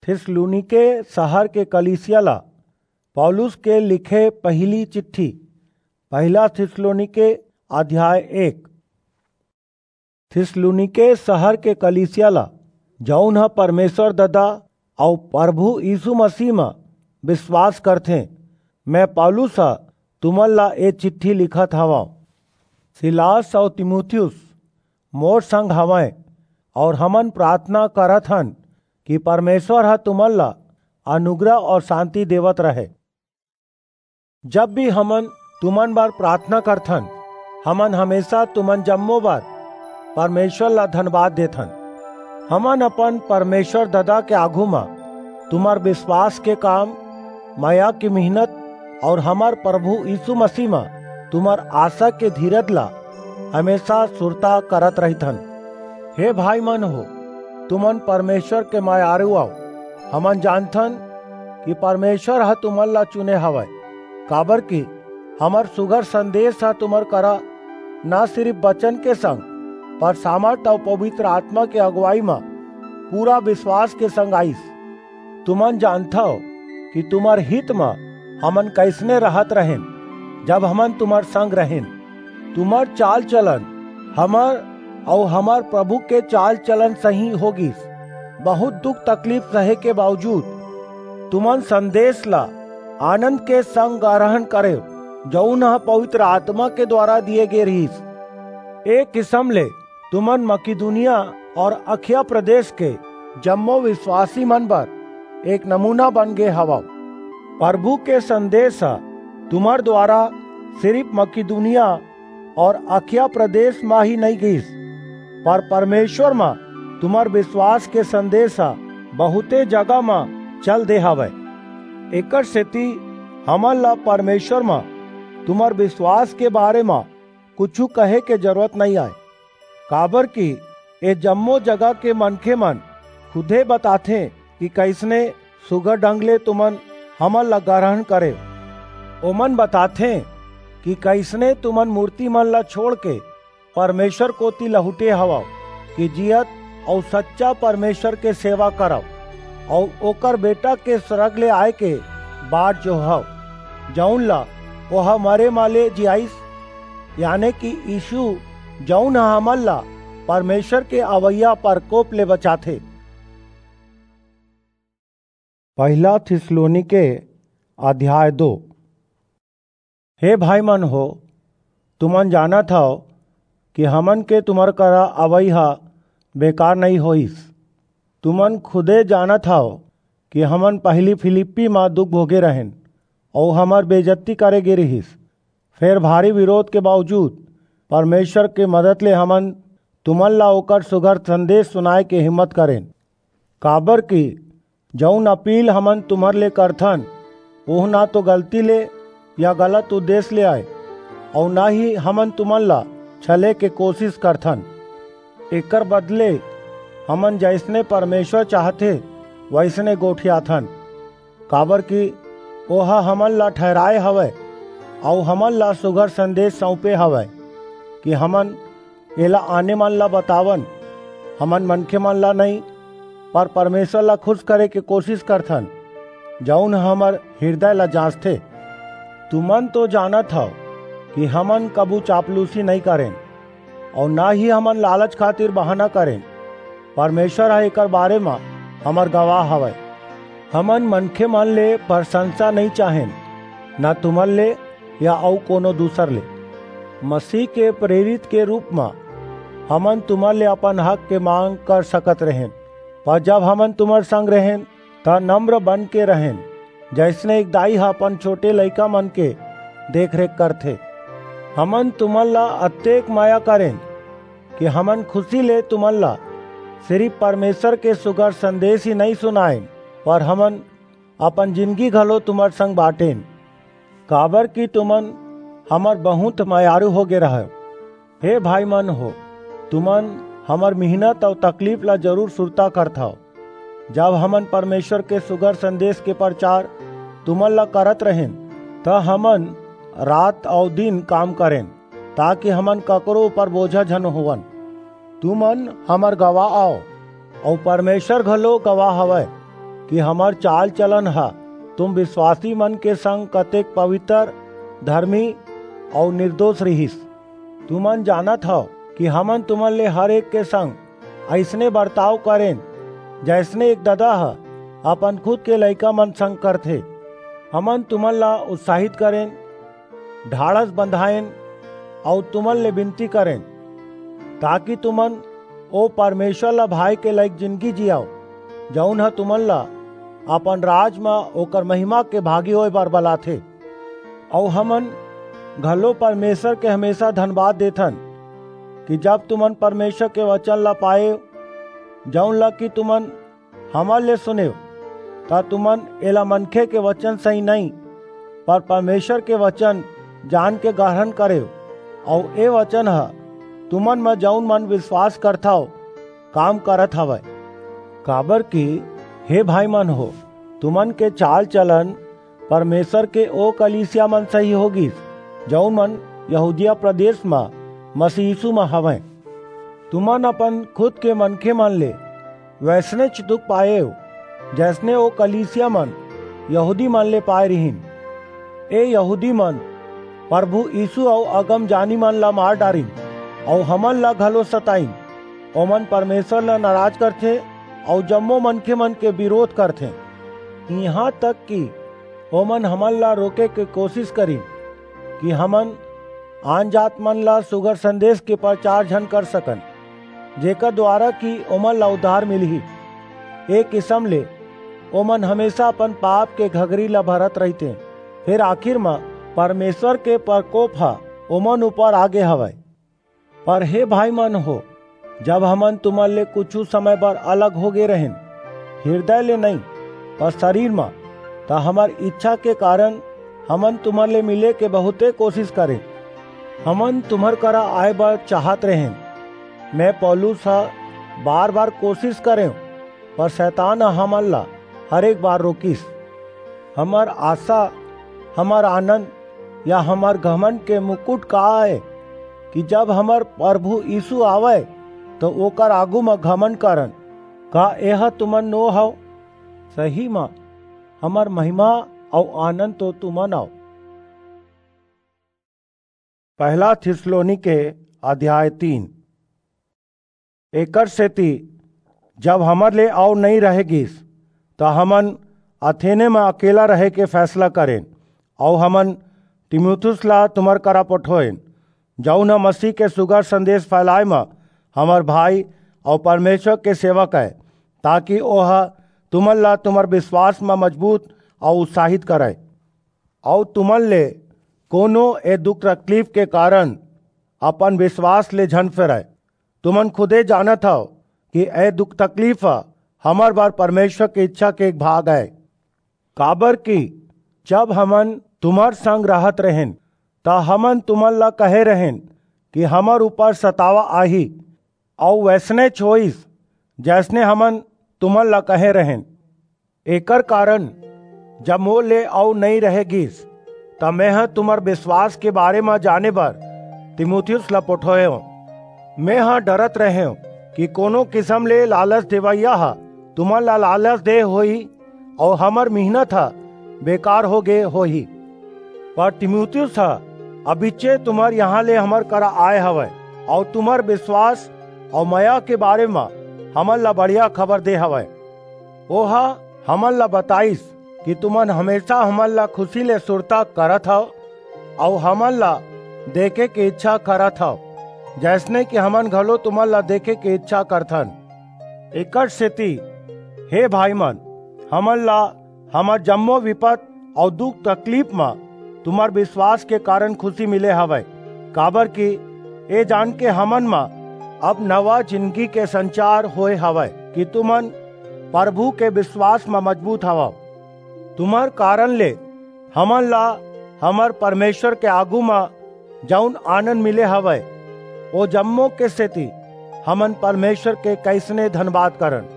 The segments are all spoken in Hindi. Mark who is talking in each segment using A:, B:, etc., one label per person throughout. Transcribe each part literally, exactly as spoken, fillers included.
A: थिस्सलुनीके शहर के कलीसिया ला पौलुस के लिखे पहली चिट्ठी। पहला थिस्सलुनीके अध्याय एक। थिस्सलुनीके शहर के कलीसिया ला जौन ह परमेश्वर ददा और प्रभु यीशु मसीह में विश्वास करथे, मैं पौलुस ह तुमन ला ए चिट्ठी लिखत हवा। सिलास और तीमुथियुस मोर संग हवैं और हमन प्रार्थना करत हन कि परमेश्वर ह तुमन ला अनुग्रह और शांति देवत रहे। जब भी हमन तुमन बार प्रार्थना करथन, हमन हमेशा तुमन जम्मो बार परमेश्वर ला धन्यवाद देथन। हमन अपन परमेश्वर ददा के आगू में तुम्हार विश्वास के काम, माया की मेहनत और हमार प्रभु यीशु मसीह में तुम्हार आशा के धीरज ला हमेशा सुरता करत रहिथन। हे भाई मन हो, तुमन परमेश्वर के मायारू आओ। हमन जानथन कि परमेश्वर ह तुमन ला चुने हवय, काबर कि हमार सुगर संदेश ह तुमर करा न सिर्फ वचन के संग पर सामर्थ और पवित्र आत्मा के अगुवाई में पूरा विश्वास के संग आइस। तुमन जानता हो कि तुम्हार हित में हमन कैसने रहत रहें जब हमन तुम्हार संग रहें। तुम्हार चाल चलन हमार और हमार प्रभु के चाल चलन सही होगिस। बहुत दुख तकलीफ सहे के बावजूद तुमन संदेश ला आनंद के संग ग्रहण करे जौन ह पवित्र आत्मा के द्वारा दिए गए रहीस। एक किस्म ले तुमन मकिदुनिया और अखिया प्रदेश के जम्मो विश्वासी मन पर एक नमूना बन गए हवा। प्रभु के संदेश तुम्हार द्वारा सिर्फ मकिदुनिया और अखिया प्रदेश में ही नहीं गईस, पर परमेश्वर में तुम्हार विश्वास के संदेश बहुते जगह में चल दे हवे। एकर सेती हमन ला परमेश्वर में तुम्हार विश्वास के बारे में कुछ कहे के जरूरत नहीं आए, काबर कि ए जम्मो जगह के मनखे मन खुदे बताथे कि कैसने सुगर ढंग ले तुमन हमन ला ग्रहण करे। ओमन बताथे कि कैसने तुमन मूर्ति मन ला छोड़ के परमेश्वर कोती लहुटे हवा कि जियत और सच्चा परमेश्वर के सेवा करव और ओकर बेटा के स्वर्ग ले आए के बाट जो हव, जौन ला ओह मरे माले जियाइस, यानी कि यीशु जौन हमन ला परमेश्वर के अवैया प्रकोप ले बचाथे। पहला थिस्सलुनीके अध्याय दो। हे भाई मन हो, तुमन जानत हो कि हमन के तुमर करा अवई हा बेकार नहीं होइस। तुमन खुदे जानत हो कि हमन पहली फिलिप्पी में दुख भोगे रहें और हमार बेइज्जती करे गे रहीस। फिर भारी विरोध के बावजूद परमेश्वर के मदद ले हमन तुमन ला ओकर सुगर संदेश सुनाए के हिम्मत करें, काबर कि जौन अपील हमन तुम्हार ले करथन ओह ना तो गलती ले या गलत उद्देश्य ले आए और ना ही हमन तुमन ला छले के कोशिश करथन। एकर बदले हमन जैसने परमेश्वर चाहते वैसने गोठियाथन, काबर कि ओहा हमन ला ठहराए हवै और हमन ला सुगर संदेश सौंपे हवै कि हमन एला आने मन ला बतावन। हमन मनखे मन ला नहीं पर परमेश्वर ला खुश करे के कोशिश करथन, जौन हमर हृदय ला जांचथे। तुमन तो जानत हो कि हमन कबू चापलूसी नहीं करें और ना ही हमन लालच खातिर बहाना करें। परमेश्वर है एकर बारे में हमर गवाह हवै। हमन मनखे मन ले प्रशंसा नहीं चाहें, ना तुमन ले या और कोनो दूसर ले। मसीह के प्रेरित के रूप में हमन तुमन ले अपन हक के मांग कर सकत रहें, पर जब हमन तुमर संग रहें त नम्र बन के रहें, जैसने एक दाई हा अपन छोटे लइका मन के देख रेख करथे। हमन तुमन ला अत्येक माया करें कि हमन खुशी ले तुमन ला सिर्फ परमेश्वर के सुगर संदेश ही नहीं सुनाएं, पर हमन अपन जिंदगी घलो तुमर संग बाटें, काबर कि तुमन हमर बहुत मायारू हो गे रहे। हे भाई मन हो, तुमन हमर मेहनत और तकलीफ ला जरूर सुरता करथा। जब हमन परमेश्वर के सुगर संदेश के प्रचार तुमन ला करत रहें त हमन रात और दिन काम करें, ताकि हमन ककरो ऊपर बोझा झन होवन। तुमन हमर गवाह आओ और परमेश्वर घलो गवाह हवै कि हमार चाल चलन हा तुम विश्वासी मन के संग कतेक पवित्र, धर्मी और निर्दोष रहिस। तुमन जानत हो कि हमन तुमन ले हर एक के संग ऐसने बर्ताव करें जैसने एक दादा हा अपन खुद के लइका मन संग करथे। हमन तुमन ला उत्साहित करें, ढाढ़स बंधाएं और तुमन ले विनती करें ताकि तुमन ओ परमेश्वर ला भाई के लायक जिंदगी जियाओ जौन हा तुमन ला अपन राज में ओकर महिमा के भागी होए बर बलाथे। और हमन घलो परमेश्वर के हमेशा धन्यवाद देथन कि जब तुमन परमेश्वर के वचन ला पाए जौन ला कि तुमन हमन ले सुने ता तुमन एला मनखे के वचन सही नहीं पर परमेश्वर के वचन जान के ग्रहण करे। और ए वचन हा तुमन में जौन मन विश्वास करता हो काम करत हवय। काबर की हे भाई मन हो, तुमन के चाल चलन परमेश्वर के ओ कलीसिया मन सही होगी जौन मन यहूदिया प्रदेश में मसीह यीशु में हवय। तुमन अपन खुद के मनखे मन ले वैसने चितुक पाए हो जैसने ओ कलीसिया मन यहूदी मन ले पाए रहीन। ए यहूदी मन प्रभु यीशु और अगम जानी मन ला मार डारिन और हमन ला घलो सताइन। ओमन परमेश्वर ला नाराज करथे और जम्मो मनखे मन के विरोध करथे। यहाँ तक कि ओमन हमन ला रोके के कोशिश करी कि हमन आन जात मन ला सुगर संदेश के प्रचार झन कर सकन जेकर द्वारा कि ओमन ला उद्धार मिलही। एक किस्म ले ओमन हमेशा अपन पाप के घघरी ला भरत रहते, फिर आखिर में परमेश्वर के प्रकोप हा ओमन ऊपर आगे हवय। पर हे भाई मन हो, जब हमन तुमन ले कुछ समय बर अलग हो गए रहें, हृदय ले नहीं पर शरीर में, ता हमार इच्छा के कारण हमन तुमन ले मिले के बहुते कोशिश करें। हमन तुम्हर करा आए बर चाहत रहें। मैं पौलुस हा बार बार कोशिश करें पर शैतान हमन ला हर एक बार रोकिस। हमार आशा, हमार आनंद या हमार घमंड के मुकुट का है कि जब हमार प्रभु यीशु आवे तो ओकर आगू में घमंड करन का यह तुमन नो हो। सही में हमार महिमा और आनंद तो तुमन आओ। पहला थिस्सलुनी के अध्याय तीन। एकर सेती जब हमर ले आओ नहीं रहेगिस तो हमन अथेने में अकेला रहे के फैसला करें और हमन तीमुथियुस ला तुमर करा पठोएन जौन मसीह के सुगर संदेश फैलाए में हमर भाई और परमेश्वर के सेवक है, ताकि ओह तुमन ला तुमर विश्वास में मजबूत और उत्साहित करे और तुमन ले कोनो ए दुख तकलीफ के कारण अपन विश्वास ले झन फेरे। तुमन खुदे जानत हो कि ए दुख तकलीफ हमर बार परमेश्वर की इच्छा के एक भाग है। काबर की जब हमन तुम्हार संग रहत रहें ता हमन तुमन ला कहे रहें कि हमर ऊपर सतावा आही और वैसने छोइस जैसने हमन तुमन ला कहे रहें। एकर कारण जब मोर ले आओ नहीं रहेगिस तब मैं तुम्हार विश्वास के बारे में जाने बर तीमुथियुस ला पठोए हूँ। मैं हाँ डरत रहे हूँ कि कोनो किस्म ले लालच देवैया हा तुमन ला लालच दे होई और हमर मेहनत हा बेकार हो गए होही। पर तीमुथियुस हा अबिचे तुम्हार यहाँ ले हमर करा आए हवय और तुम्हार विश्वास और माया के बारे में हमन ला बढ़िया खबर दे हवय। ओहा हमन ला बताइस कि तुमन हमेशा हमन ला खुशी ले सुरता करत हव और हमन ला देखे के इच्छा करत हव जैसने कि हमन घलो तुमन ला देखे के इच्छा करथन। एकर सेती हे भाई मन, हमन ला हमर जम्मो विपत और दुख तकलीफ में तुम्हार विश्वास के कारण खुशी मिले हवय। काबर की ए जान के हमन में अब नवा जिंदगी के संचार होए हवय कि तुमन प्रभु के विश्वास में मजबूत हव। तुम्हार कारण ले हमन ला हमर परमेश्वर के आगू में जौन आनंद मिले हवय ओ जम्मो के सेती हमन परमेश्वर के कैसने धन्यवाद करन।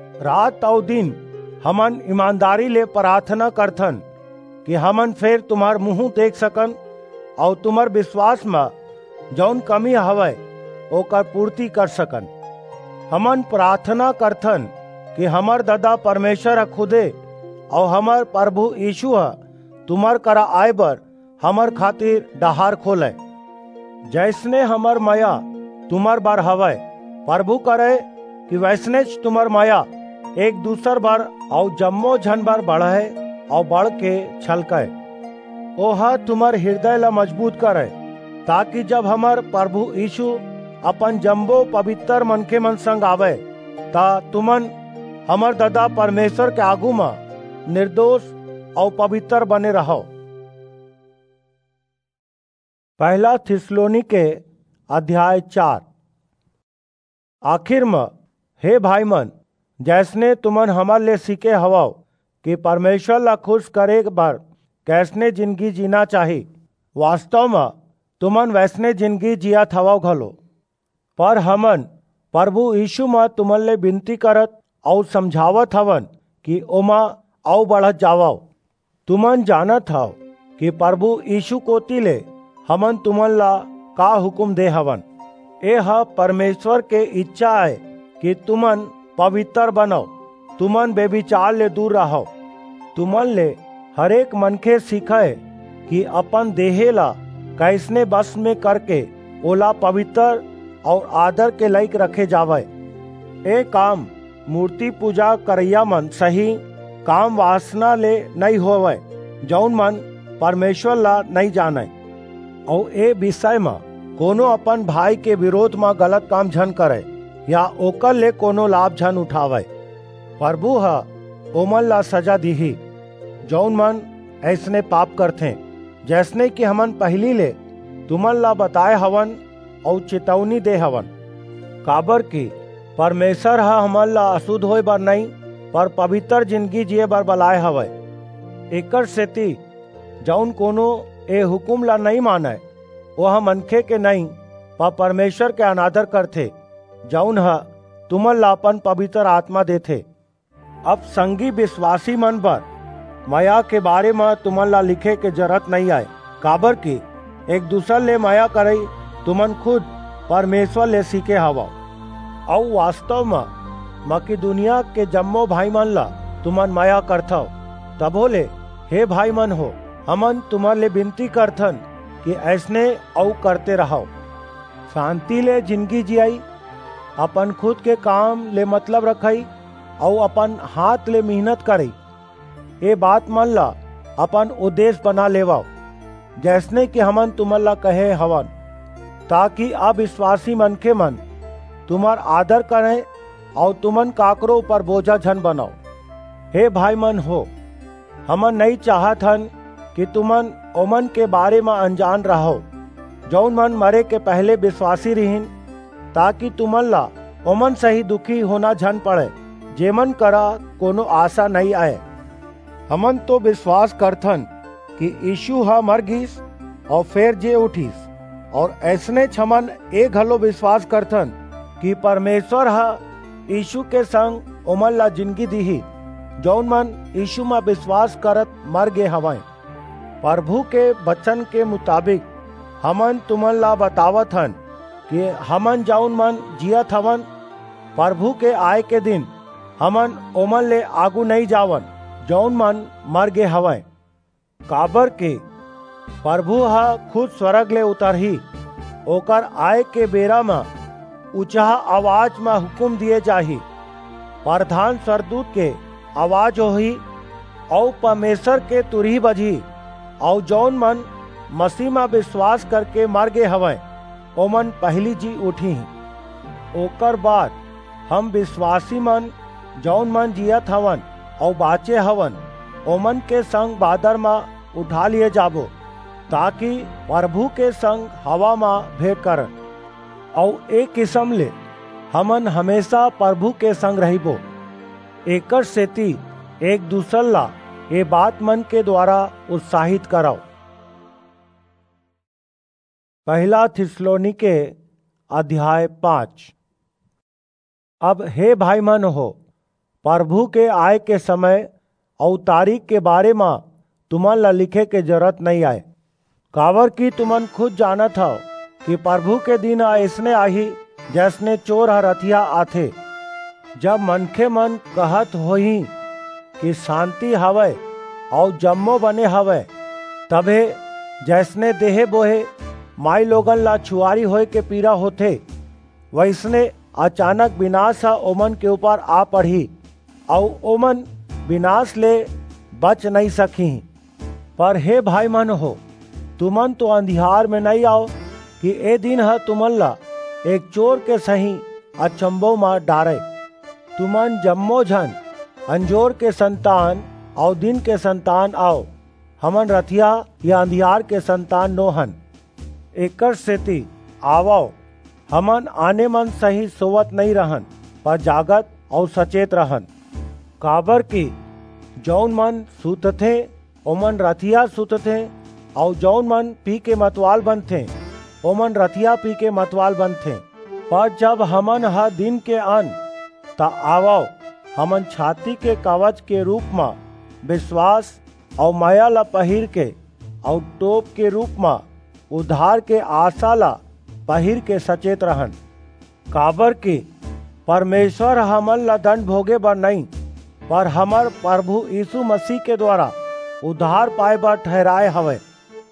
A: रात और दिन हमन ईमानदारी ले प्रार्थना करथन कि हमन फिर तुम्हार मुंह देख सकन और तुम्हार विश्वास में जौन कमी हवय ओकर पूर्ति कर सकन। हमन प्रार्थना करथन कि हमर दादा परमेश्वर खुदे और हमर प्रभु यीशु है तुम्हार करा आए बर हमर खातिर डहार खोले। जैसने हमर माया तुम्हार बार हवय प्रभु करे कि वैसने तुम्हार माया एक दूसर बार और जम्मो झन बार बढ़े और बढ़ के छलके। ओहा तुम्हार हृदय ला मजबूत करे ताकि जब हमर प्रभु यीशु अपन जम्बो पवित्र मन के मन संग आवे ता तुमन हमर दादा परमेश्वर के आगू में निर्दोष और पवित्र बने रहो। पहला थिस्सलुनीके अध्याय चार। आखिर में हे भाई मन, जैसने तुमन हमार ले सीखे हवा कि परमेश्वर ला खुश करे बार कैसने जिंदगी जीना चाहिए, वास्तव में तुमन वैसने जिंदगी जिया हवा घलो। पर हमन प्रभु यीशु में तुमन ले विनती करत और समझावत हवन कि ओमा आउ बढ़त जावो। तुमन जानत हव कि प्रभु यीशु कोती ले हमन तुमन ला का हुकुम दे हवन। ए ह परमेश्वर के इच्छा है कि तुमन पवित्र बनो, तुमन बेविचार ले दूर रहो। तुमन ले हरेक मनखे सीखे कि अपन देहे ला कैसने बस में करके ओला पवित्र और आदर के लायक रखे जावे। ए काम मूर्ति पूजा करैया मन सही काम वासना ले नहीं होवे जौन मन परमेश्वर ला नहीं जाने। और ए विषय में कोनो अपन भाई के विरोध में गलत काम झन करे या ओकर ले कोनो लाभ झन उठावे। प्रभु ह ओमन ला सजा दीही जौन मन ऐसने पाप करथे, जैसने कि हमन पहली ले तुमन ला बताए हवन और चेतावनी दे हवन। काबर की परमेश्वर ह हमन ला अशुद्ध होए बर नहीं पर पवित्र जिंदगी जिए बर बलाए हवे। एकर सेती जौन कोनो ए हुकुम ला नहीं माने वह मनखे के नहीं पर परमेश्वर के अनादर करथे जौन ह तुमन ला अपन पवित्र आत्मा देथे। अब संगी विश्वासी मन पर माया के बारे में तुमन ला लिखे के जरूरत नहीं आए, काबर की एक दूसर ले माया करई तुमन खुद परमेश्वर ले सीखे हवा। और वास्तव में मकी दुनिया के जम्मो भाई मन ला तुमन माया करथव। तभो ले हे भाई मन हो, हमन तुमन ले विनती करथन कि ऐसने औ करते रहो। शांति ले जिंदगी जियाई, अपन खुद के काम ले मतलब रखई और अपन हाथ ले मेहनत करई। ये बात मन ला अपन उद्देश्य बना लेवा जैसने कि हमन तुमन ला कहे हवन, ताकि अविश्वासी मन के मन तुम्हार आदर करें और तुमन काकरो ऊपर बोझा झन बनाओ। हे भाई मन हो, हमन नहीं चाहत हन कि तुमन ओमन के बारे में अनजान रहो जौन मन मरे के पहले विश्वासी रहीन, ताकि तुमन ला ओमन सही दुखी होना झन पड़े जेमन करा कोनो आशा नहीं आए। हमन तो विश्वास करथन कि यीशु हा मर गिस और फिर जे उठिस, और ऐसने छमन ए घलो विश्वास करथन कि परमेश्वर हा यीशु के संग ओमन ला जिंदगी दीही जौन मन यीशु में विश्वास करत मर गे हवय। प्रभु के वचन के मुताबिक हमन तुमन ला बतावत हन कि हमन जौन मन जियत हवन प्रभु के आय के दिन हमन ओमन ले आगू नहीं जावन जौन मन मर गे हवय। काबर के प्रभु हा खुद स्वर्ग ले उतरही, ओकर आय के बेरा में ऊंचा आवाज में हुकुम दिए जाही, प्रधान स्वर्गदूत के आवाज होही और परमेश्वर के तुरही बजी, और जौन मन मसीह में विश्वास करके मर गे हवय ओमन पहली जी उठी। ओकर बाद हम विश्वासी मन जौन मन जियत हवन और बाचे हवन ओमन के संग बादर में उठा लिए जाबो, ताकि प्रभु के संग हवा में भेंट करन। और एक किस्म ले हमन हमेशा प्रभु के संग रहिबो। एकर सेती एक दूसर ला ये बात मन के द्वारा उत्साहित कराओ। पहला थिस्सलुनीके अध्याय पाँच। अब हे भाई मन हो, प्रभु के आय के समय और तारीख के बारे में तुमन ला लिखे के जरूरत नहीं आए, काबर की तुमन खुद जानत हो कि प्रभु के दिन ऐसने आही जैसने चोर हर रथिया आथे। जब मनखे मन कहत होही कि शांति हवय और जम्मो बने हवय, तबे जैसने देहे बोहे माई लोगन ला छुआरी होए के पीड़ा होथे, वैसने अचानक विनाश हा ओमन के ऊपर आ पड़ी और ओमन विनाश ले बच नहीं सकी। पर हे भाई मन हो, तुमन तो अंधियार में नहीं आओ कि ए दिन हा तुमन ला एक चोर के सही अचंबो में डारे। तुमन जम्मो झन अंजोर के संतान और दिन के संतान आओ, हमन रथिया या अंधियार के संतान नोहन। एकर सेती आवो, हमन आने मन सही सोवत नहीं रहन, पर जागत और सचेत रहन। काबर की जौन मन सुतथे ओमन रथिया सुतथे, और जौन मन पी के मतवाल बनथे ओमन रथिया पी के मतवाल बनथे। पर जब हमन ह दिन के अन ता आवो, हमन छाती के कवच के रूप में विश्वास और माया ला पहिर के और टोप के रूप में उद्धार के आशा ला पहिर के सचेत रहन। काबर की परमेश्वर हमन ला दंड भोगे बर नहीं, पर हमर प्रभु यीशु मसीह के द्वारा उद्धार पाए बर ठहराए हवे।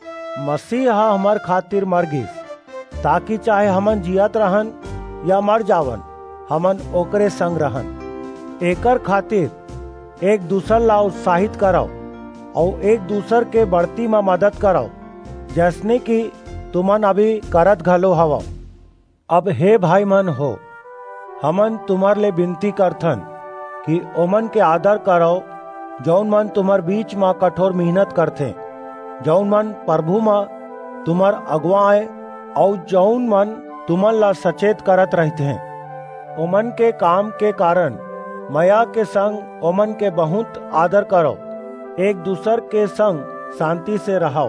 A: मसीह हा हमर खातिर मर गिस, ताकि चाहे हमन जियत रहन या मर जावन, हमन ओकरे संग रहन। एकर खातिर एक दूसर ला उत्साहित करो और एक दूसर के बढ़ती में मदद करो, जैसने कि तुमन अभी करत घलो हवो। अब हे भाई मन हो, हमन तुमर ले विनती करथन कि ओमन के आदर करो जौन मन तुमर बीच में कठोर मेहनत करथे, जौन मन प्रभु में तुमर अगुवाए और जौन मन तुमन ला सचेत करत रहते हैं। ओमन के काम के कारण माया के संग ओमन के बहुत आदर करो, एक दूसर के संग शांति से रहो।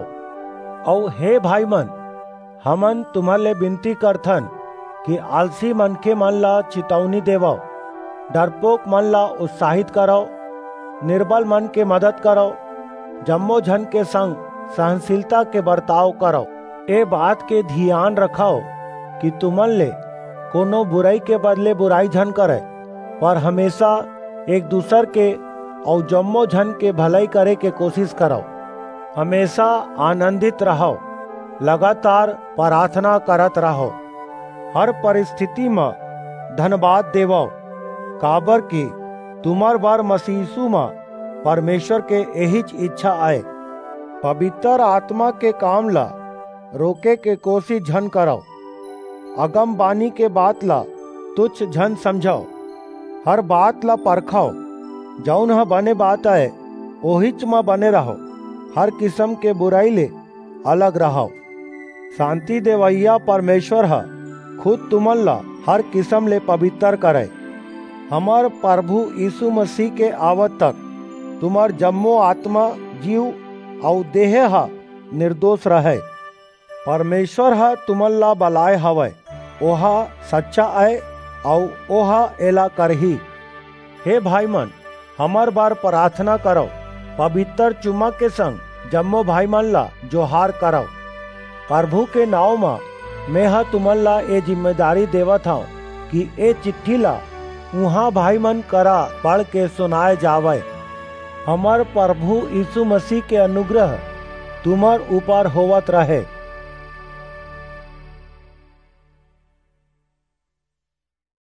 A: और हे भाई मन, हमन तुम्हारे ले विनती करथन कि आलसी मन के मन ला चितौनी देवो, डरपोक मन ला उत्साहित करो, निर्बल मन के मदद करो, जम्मो झन के संग सहनशीलता के बर्ताव करो। ए बात के ध्यान रखो कि तुमन ले कोनो बुराई के बदले बुराई झन करे, पर हमेशा एक दूसर के और जम्मो झन के भलाई करे के कोशिश करो। हमेशा आनंदित रहो, लगातार प्रार्थना करत रहो, हर परिस्थिति में धन्यवाद देवो, काबर की तुमर बार मसीह यीशु में परमेश्वर के यही इच्छा आए। पवित्र आत्मा के काम ला रोके के कोशिश झन करो, अगम बानी के बात ला तुच्छ झन समझो, हर बात ला परखो, जौन ह बने बात है ओहिच में बने रहो, हर किस्म के बुराई ले अलग रहो। शांति देवैया परमेश्वर ह खुद तुमन ला हर किस्म ले पवित्र करे। हमार प्रभु यीशु मसीह के आवत तक तुम्हार जम्मो आत्मा, जीव और देह हा निर्दोष रहे। परमेश्वर हा तुमन ला बलाय हवय, ओहा सच्चा है और ओहा एला करही। हे भाई मन, हमार बार प्रार्थना करो, पवित्र चुम्मा के संग जम्मो भाई मन ला जोहार करो। प्रभु के नाव में मैं हा तुमन ला ये जिम्मेदारी देवत हूँ कि ए चिट्ठी ला उहाँ भाई मन करा पढ़ के सुनाए जावे। हमार प्रभु यीशु मसीह के अनुग्रह तुम्हार ऊपर होवत रहे।